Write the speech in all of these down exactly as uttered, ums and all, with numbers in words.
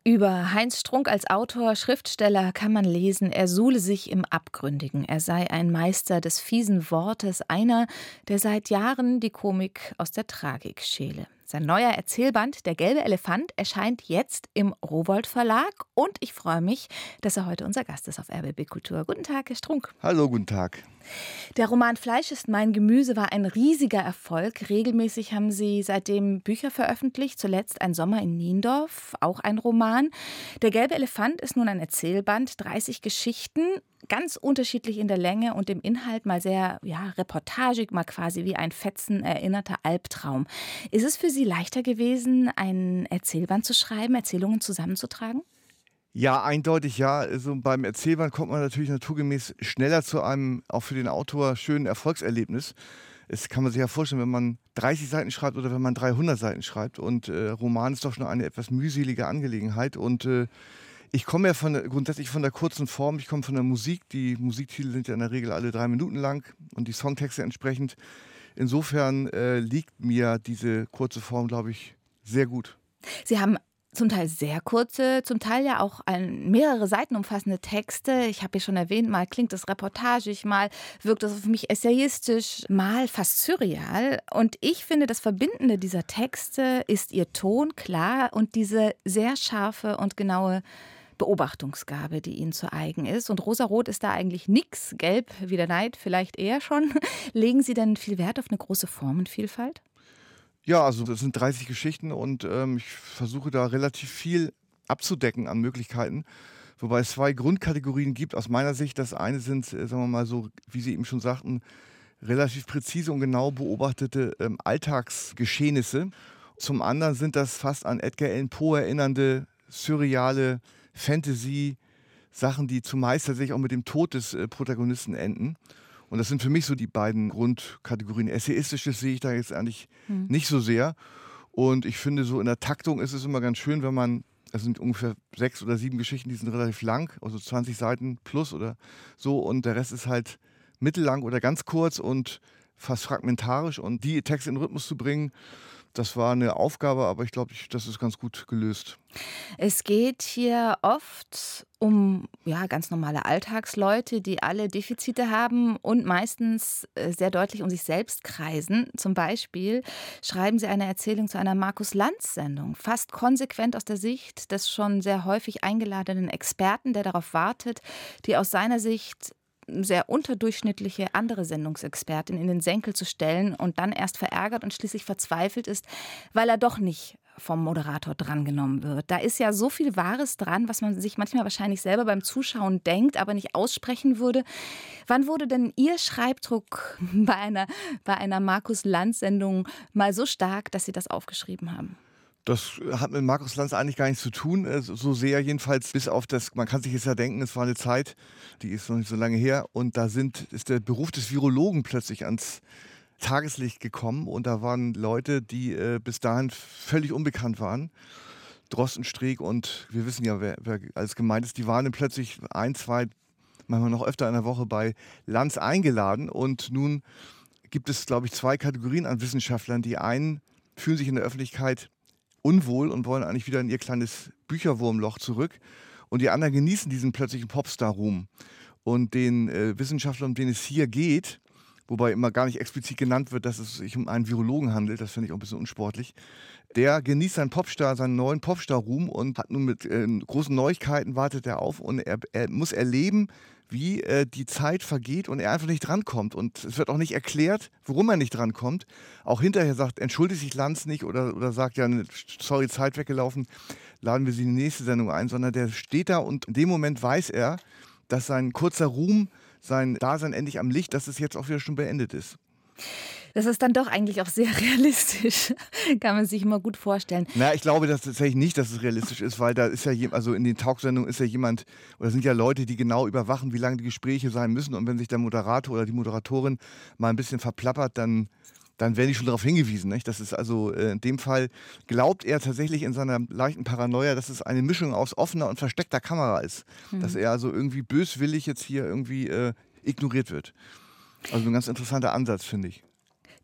Über Heinz Strunk als Autor, Schriftsteller kann man lesen, er suhle sich im Abgründigen. Er sei ein Meister des fiesen Wortes, einer, der seit Jahren die Komik aus der Tragik schäle. Sein neuer Erzählband, Der gelbe Elefant, erscheint jetzt im Rowohlt Verlag. Und ich freue mich, dass er heute unser Gast ist auf R B B Kultur. Guten Tag, Herr Strunk. Hallo, guten Tag. Der Roman Fleisch ist mein Gemüse war ein riesiger Erfolg. Regelmäßig haben Sie seitdem Bücher veröffentlicht, zuletzt Ein Sommer in Niendorf, auch ein Roman. Der gelbe Elefant ist nun ein Erzählband, dreißig Geschichten, ganz unterschiedlich in der Länge und im Inhalt, mal sehr ja, reportagig, mal quasi wie ein Fetzen erinnerter Albtraum. Ist es für Sie leichter gewesen, ein Erzählband zu schreiben, Erzählungen zusammenzutragen? Ja, eindeutig ja. Also beim Erzählband kommt man natürlich naturgemäß schneller zu einem, auch für den Autor, schönen Erfolgserlebnis. Das kann man sich ja vorstellen, wenn man dreißig Seiten schreibt oder wenn man dreihundert Seiten schreibt. Und äh, Roman ist doch schon eine etwas mühselige Angelegenheit. Und äh, ich komme ja von der, grundsätzlich von der kurzen Form, ich komme von der Musik. Die Musiktitel sind ja in der Regel alle drei Minuten lang und die Songtexte entsprechend. Insofern äh, liegt mir diese kurze Form, glaube ich, sehr gut. Sie haben zum Teil sehr kurze, zum Teil ja auch ein, mehrere Seiten umfassende Texte. Ich habe ja schon erwähnt, mal klingt es reportagig, mal wirkt es auf mich essayistisch, mal fast surreal. Und ich finde, das Verbindende dieser Texte ist ihr Ton, klar, und diese sehr scharfe und genaue Beobachtungsgabe, die ihnen zu eigen ist. Und rosarot ist da eigentlich nix, gelb wie der Neid vielleicht eher schon. Legen Sie denn viel Wert auf eine große Formenvielfalt? Ja, also das sind dreißig Geschichten und ähm, ich versuche da relativ viel abzudecken an Möglichkeiten. Wobei es zwei Grundkategorien gibt aus meiner Sicht. Das eine sind, äh, sagen wir mal so, wie Sie eben schon sagten, relativ präzise und genau beobachtete ähm, Alltagsgeschehnisse. Zum anderen sind das fast an Edgar Allan Poe erinnernde, surreale Fantasy-Sachen, die zumeist tatsächlich auch mit dem Tod des äh, Protagonisten enden. Und das sind für mich so die beiden Grundkategorien. Essayistisches sehe ich da jetzt eigentlich hm. nicht so sehr. Und ich finde, so in der Taktung ist es immer ganz schön, wenn man, es sind ungefähr sechs oder sieben Geschichten, die sind relativ lang, also zwanzig Seiten plus oder so. Und der Rest ist halt mittellang oder ganz kurz und fast fragmentarisch. Und die Texte in Rhythmus zu bringen, das war eine Aufgabe, aber ich glaube, das ist ganz gut gelöst. Es geht hier oft um ja, ganz normale Alltagsleute, die alle Defizite haben und meistens sehr deutlich um sich selbst kreisen. Zum Beispiel schreiben Sie eine Erzählung zu einer Markus-Lanz-Sendung, fast konsequent aus der Sicht des schon sehr häufig eingeladenen Experten, der darauf wartet, die aus seiner Sicht sehr unterdurchschnittliche andere Sendungsexpertin in den Senkel zu stellen und dann erst verärgert und schließlich verzweifelt ist, weil er doch nicht vom Moderator drangenommen wird. Da ist ja so viel Wahres dran, was man sich manchmal wahrscheinlich selber beim Zuschauen denkt, aber nicht aussprechen würde. Wann wurde denn Ihr Schreibdruck bei einer, bei einer Markus-Lanz-Sendung mal so stark, dass Sie das aufgeschrieben haben? Das hat mit Markus Lanz eigentlich gar nichts zu tun, so sehr jedenfalls, bis auf das, man kann sich jetzt ja denken, es war eine Zeit, die ist noch nicht so lange her und da sind, ist der Beruf des Virologen plötzlich ans Tageslicht gekommen und da waren Leute, die äh, bis dahin völlig unbekannt waren. Drosten, Streeck und wir wissen ja, wer, wer alles gemeint ist, die waren dann plötzlich ein, zwei, manchmal noch öfter in der Woche bei Lanz eingeladen und nun gibt es, glaube ich, zwei Kategorien an Wissenschaftlern. Die einen fühlen sich in der Öffentlichkeit unwohl und wollen eigentlich wieder in ihr kleines Bücherwurmloch zurück. Und die anderen genießen diesen plötzlichen Popstar-Ruhm. Und den äh, Wissenschaftlern, um den es hier geht, wobei immer gar nicht explizit genannt wird, dass es sich um einen Virologen handelt, das finde ich auch ein bisschen unsportlich, der genießt seinen Popstar, seinen neuen Popstar-Ruhm und hat nun mit äh, großen Neuigkeiten, wartet er auf und er, er muss erleben, wie äh, die Zeit vergeht und er einfach nicht drankommt. Und es wird auch nicht erklärt, warum er nicht drankommt. Auch hinterher sagt, entschuldigt sich Lanz nicht oder, oder sagt, ja, sorry, Zeit weggelaufen, laden wir Sie in die nächste Sendung ein, sondern der steht da und in dem Moment weiß er, dass sein kurzer Ruhm, sein Dasein endlich am Licht, dass es jetzt auch wieder schon beendet ist. Das ist dann doch eigentlich auch sehr realistisch, kann man sich immer gut vorstellen. Na, ich glaube dass tatsächlich nicht, dass es realistisch ist, weil da ist ja jemand, also in den Talksendungen ist ja jemand, oder sind ja Leute, die genau überwachen, wie lange die Gespräche sein müssen. Und wenn sich der Moderator oder die Moderatorin mal ein bisschen verplappert, dann, dann werden die schon darauf hingewiesen. Nicht? Das ist also äh, in dem Fall, glaubt er tatsächlich in seiner leichten Paranoia, dass es eine Mischung aus offener und versteckter Kamera ist. Mhm. Dass er also irgendwie böswillig jetzt hier irgendwie äh, ignoriert wird. Also ein ganz interessanter Ansatz, finde ich.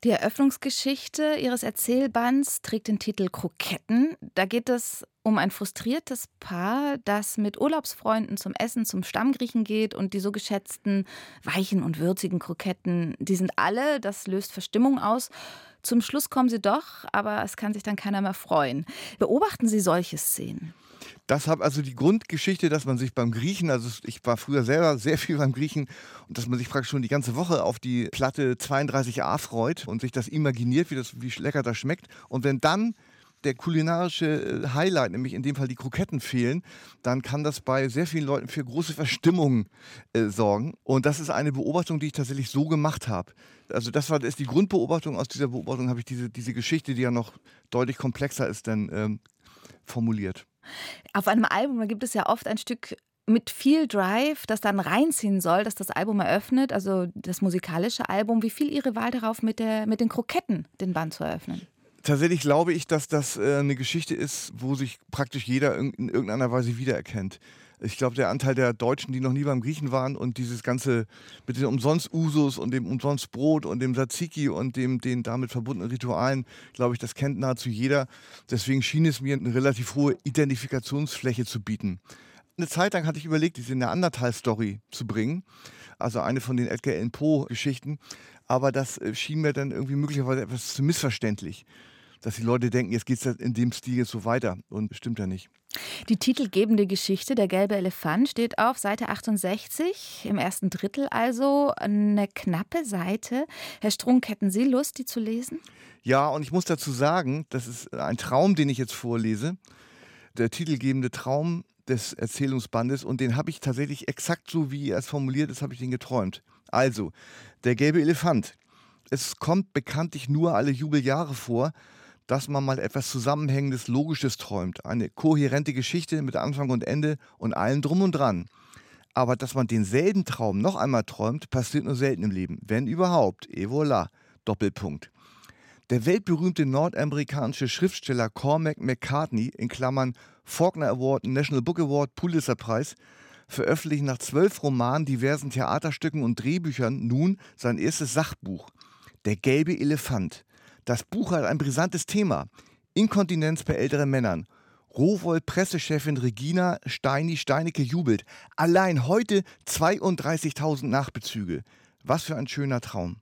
Die Eröffnungsgeschichte Ihres Erzählbands trägt den Titel Kroketten. Da geht es um ein frustriertes Paar, das mit Urlaubsfreunden zum Essen zum Stammgriechen geht und die so geschätzten weichen und würzigen Kroketten, die sind alle, das löst Verstimmung aus. Zum Schluss kommen sie doch, aber es kann sich dann keiner mehr freuen. Beobachten Sie solche Szenen? Das hat also die Grundgeschichte, dass man sich beim Griechen, also ich war früher selber sehr viel beim Griechen, und dass man sich praktisch schon die ganze Woche auf die Platte zweiunddreißig a freut und sich das imaginiert, wie, das, wie lecker das schmeckt. Und wenn dann der kulinarische äh, Highlight, nämlich in dem Fall die Kroketten, fehlen, dann kann das bei sehr vielen Leuten für große Verstimmung äh, sorgen. Und das ist eine Beobachtung, die ich tatsächlich so gemacht habe. Also das war das ist die Grundbeobachtung. Aus dieser Beobachtung habe ich diese, diese Geschichte, die ja noch deutlich komplexer ist, dann ähm, formuliert. Auf einem Album, da gibt es ja oft ein Stück mit viel Drive, das dann reinziehen soll, das das Album eröffnet, also das musikalische Album. Wie fiel Ihre Wahl darauf, mit, der, mit den Kroketten den Band zu eröffnen? Tatsächlich glaube ich, dass das äh, eine Geschichte ist, wo sich praktisch jeder in, in irgendeiner Weise wiedererkennt. Ich glaube, der Anteil der Deutschen, die noch nie beim Griechen waren und dieses ganze mit den Umsonst-Usus und dem Umsonst-Brot und dem Tzatziki und dem, den damit verbundenen Ritualen, glaube ich, das kennt nahezu jeder. Deswegen schien es mir eine relativ hohe Identifikationsfläche zu bieten. Eine Zeit lang hatte ich überlegt, diese Neandertal-Story zu bringen, also eine von den Edgar Allan Poe-Geschichten, aber das äh, schien mir dann irgendwie möglicherweise etwas zu missverständlich, dass die Leute denken, jetzt geht es in dem Stil jetzt so weiter, und stimmt ja nicht. Die titelgebende Geschichte, der gelbe Elefant, steht auf Seite achtundsechzig, im ersten Drittel also, eine knappe Seite. Herr Strunk, hätten Sie Lust, die zu lesen? Ja, und ich muss dazu sagen, das ist ein Traum, den ich jetzt vorlese, der titelgebende Traum des Erzählungsbandes, und den habe ich tatsächlich exakt so, wie er es formuliert ist, habe ich den geträumt. Also, der gelbe Elefant. Es kommt bekanntlich nur alle Jubeljahre vor, dass man mal etwas Zusammenhängendes, Logisches träumt. Eine kohärente Geschichte mit Anfang und Ende und allem drum und dran. Aber dass man denselben Traum noch einmal träumt, passiert nur selten im Leben. Wenn überhaupt. Et voilà. Doppelpunkt. Der weltberühmte nordamerikanische Schriftsteller Cormac McCartney, in Klammern Faulkner Award, National Book Award, Pulitzer-Preis, veröffentlicht nach zwölf Romanen, diversen Theaterstücken und Drehbüchern nun sein erstes Sachbuch. Der gelbe Elefant. Das Buch hat ein brisantes Thema. Inkontinenz bei älteren Männern. Rowohlt-Pressechefin Regina Steini-Steinecke jubelt. Allein heute zweiunddreißigtausend Nachbezüge. Was für ein schöner Traum.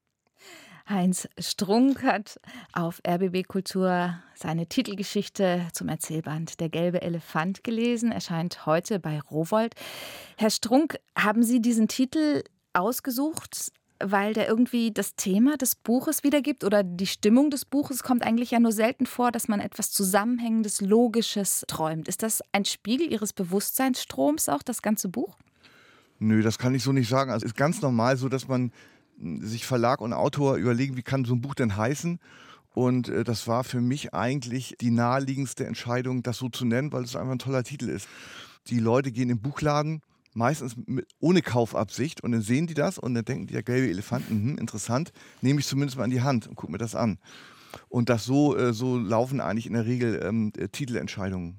Heinz Strunk hat auf R B B Kultur seine Titelgeschichte zum Erzählband Der gelbe Elefant gelesen. Erscheint heute bei Rowohlt. Herr Strunk, haben Sie diesen Titel ausgesucht, weil der irgendwie das Thema des Buches wiedergibt oder die Stimmung des Buches? Kommt eigentlich ja nur selten vor, dass man etwas Zusammenhängendes, Logisches träumt. Ist das ein Spiegel Ihres Bewusstseinsstroms auch, das ganze Buch? Nö, das kann ich so nicht sagen. Also es ist ganz normal so, dass man sich Verlag und Autor überlegen, wie kann so ein Buch denn heißen? Und äh, das war für mich eigentlich die naheliegendste Entscheidung, das so zu nennen, weil es einfach ein toller Titel ist. Die Leute gehen im Buchladen, meistens mit, ohne Kaufabsicht, und dann sehen die das und dann denken die, der gelbe Elefant, mh, interessant, nehme ich zumindest mal in die Hand und gucke mir das an. Und das so, äh, so laufen eigentlich in der Regel ähm, äh, Titelentscheidungen.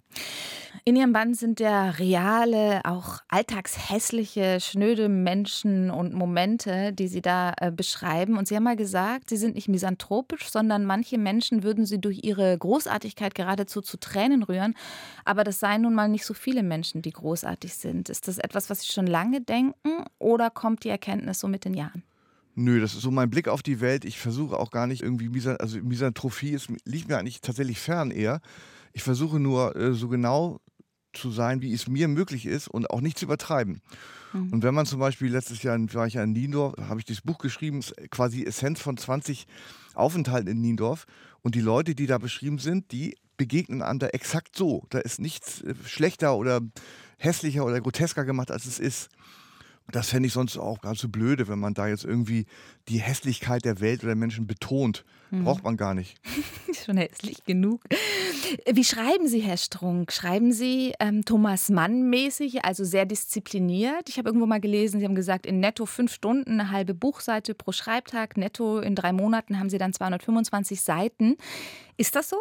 In Ihrem Band sind ja reale, auch alltagshässliche, schnöde Menschen und Momente, die Sie da äh, beschreiben. Und Sie haben mal gesagt, Sie sind nicht misanthropisch, sondern manche Menschen würden Sie durch ihre Großartigkeit geradezu zu Tränen rühren. Aber das seien nun mal nicht so viele Menschen, die großartig sind. Ist das etwas, was Sie schon lange denken, oder kommt die Erkenntnis so mit den Jahren? Nö, das ist so mein Blick auf die Welt. Ich versuche auch gar nicht irgendwie, Misan also Misanthropie ist, liegt mir eigentlich tatsächlich fern eher. Ich versuche nur äh, so genau zu sein, wie es mir möglich ist, und auch nicht zu übertreiben. Mhm. Und wenn man zum Beispiel, letztes Jahr war ich ja in Niendorf, habe ich dieses Buch geschrieben, quasi Essenz von zwanzig Aufenthalten in Niendorf, und die Leute, die da beschrieben sind, die begegnen einem da exakt so. Da ist nichts äh, schlechter oder hässlicher oder grotesker gemacht, als es ist. Das fände ich sonst auch gar zu blöde, wenn man da jetzt irgendwie die Hässlichkeit der Welt oder Menschen betont. Hm. Braucht man gar nicht. Schon hässlich genug. Wie schreiben Sie, Herr Strunk? Schreiben Sie ähm, Thomas Mann-mäßig, also sehr diszipliniert? Ich habe irgendwo mal gelesen, Sie haben gesagt, in netto fünf Stunden eine halbe Buchseite pro Schreibtag. Netto in drei Monaten haben Sie dann zweihundertfünfundzwanzig Seiten. Ist das so?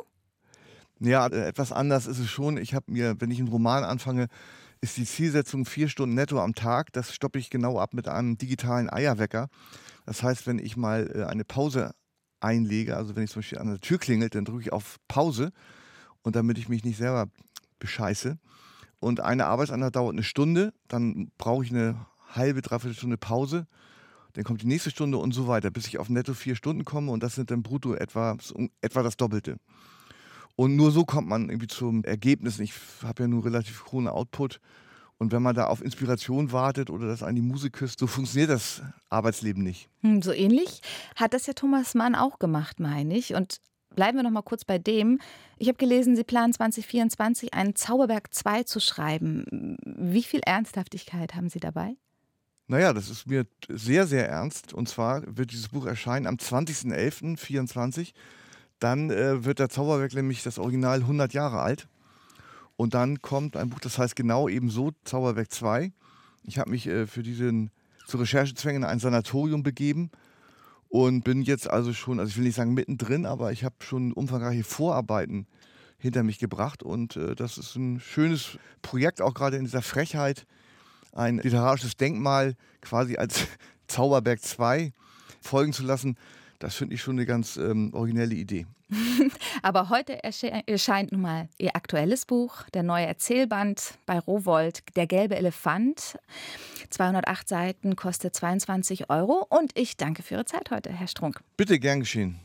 Ja, etwas anders ist es schon. Ich habe mir, wenn ich einen Roman anfange, ist die Zielsetzung vier Stunden netto am Tag. Das stoppe ich genau ab mit einem digitalen Eierwecker. Das heißt, wenn ich mal eine Pause einlege. Also wenn ich zum Beispiel an der Tür klingelt, dann drücke ich auf Pause und damit ich mich nicht selber bescheiße. Und eine Arbeitseinheit dauert eine Stunde, dann brauche ich eine halbe, dreiviertel Stunde Pause. Dann kommt die nächste Stunde und so weiter, bis ich auf netto vier Stunden komme und das sind dann brutto etwa, etwa das Doppelte. Und nur so kommt man irgendwie zum Ergebnis. Ich habe ja nun relativ hohen Output. Und wenn man da auf Inspiration wartet oder dass einen die Muse küsst, so funktioniert das Arbeitsleben nicht. Hm, so ähnlich hat das ja Thomas Mann auch gemacht, meine ich. Und bleiben wir noch mal kurz bei dem. Ich habe gelesen, Sie planen zwanzig vierundzwanzig einen Zauberberg zwei zu schreiben. Wie viel Ernsthaftigkeit haben Sie dabei? Naja, das ist mir sehr, sehr ernst. Und zwar wird dieses Buch erscheinen am zwanzigsten elften vierundzwanzig. Dann äh, wird der Zauberberg nämlich das Original hundert Jahre alt. Und dann kommt ein Buch, das heißt genau ebenso, Zauberberg zwei. Ich habe mich äh, für diesen, zu Recherchezwecken in ein Sanatorium begeben und bin jetzt also schon, also ich will nicht sagen mittendrin, aber ich habe schon umfangreiche Vorarbeiten hinter mich gebracht. Und äh, das ist ein schönes Projekt, auch gerade in dieser Frechheit, ein literarisches Denkmal quasi als Zauberberg zwei folgen zu lassen. Das finde ich schon eine ganz ähm, originelle Idee. Aber heute ersche erscheint nun mal Ihr aktuelles Buch, der neue Erzählband bei Rowohlt, Der gelbe Elefant. zweihundertacht Seiten, kostet zweiundzwanzig Euro. Und ich danke für Ihre Zeit heute, Herr Strunk. Bitte, gern geschehen.